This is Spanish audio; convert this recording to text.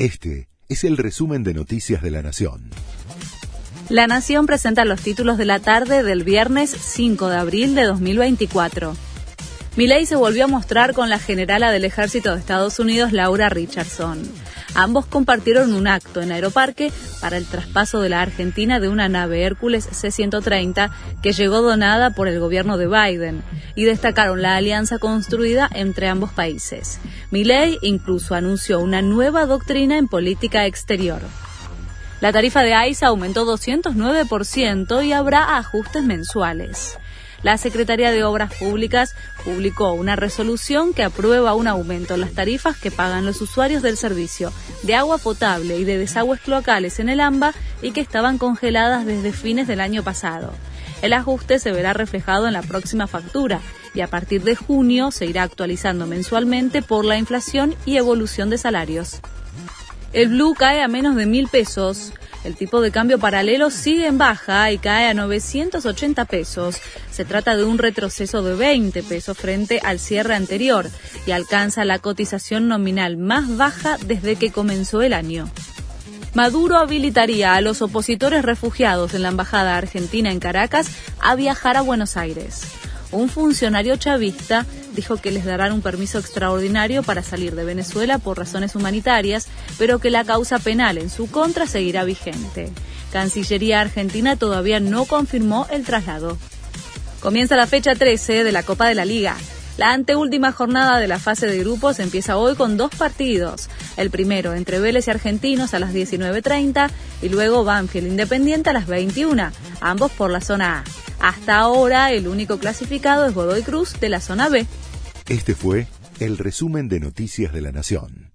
Este es el resumen de Noticias de la Nación. La Nación presenta los títulos de la tarde del viernes 5 de abril de 2024. Milei se volvió a mostrar con la generala del Ejército de Estados Unidos, Laura Richardson. Ambos compartieron un acto en Aeroparque para el traspaso de la Argentina de una nave Hércules C-130 que llegó donada por el gobierno de Biden y destacaron la alianza construida entre ambos países. Milei incluso anunció una nueva doctrina en política exterior. La tarifa de AISA aumentó 209% y habrá ajustes mensuales. La Secretaría de Obras Públicas publicó una resolución que aprueba un aumento en las tarifas que pagan los usuarios del servicio de agua potable y de desagües cloacales en el AMBA y que estaban congeladas desde fines del año pasado. El ajuste se verá reflejado en la próxima factura y a partir de junio se irá actualizando mensualmente por la inflación y evolución de salarios. El blue cae a menos de 1.000 pesos. El tipo de cambio paralelo sigue en baja y cae a 980 pesos. Se trata de un retroceso de 20 pesos frente al cierre anterior y alcanza la cotización nominal más baja desde que comenzó el año. Maduro habilitaría a los opositores refugiados en la embajada argentina en Caracas a viajar a Buenos Aires. Un funcionario chavista dijo que les darán un permiso extraordinario para salir de Venezuela por razones humanitarias, pero que la causa penal en su contra seguirá vigente. Cancillería Argentina todavía no confirmó el traslado. Comienza la fecha 13 de la Copa de la Liga. La anteúltima jornada de la fase de grupos empieza hoy con 2 partidos. El primero entre Vélez y Argentinos a las 19:30 y luego Banfield Independiente a las 21, ambos por la zona A. Hasta ahora, el único clasificado es Godoy Cruz de la zona B. Este fue el resumen de Noticias de la Nación.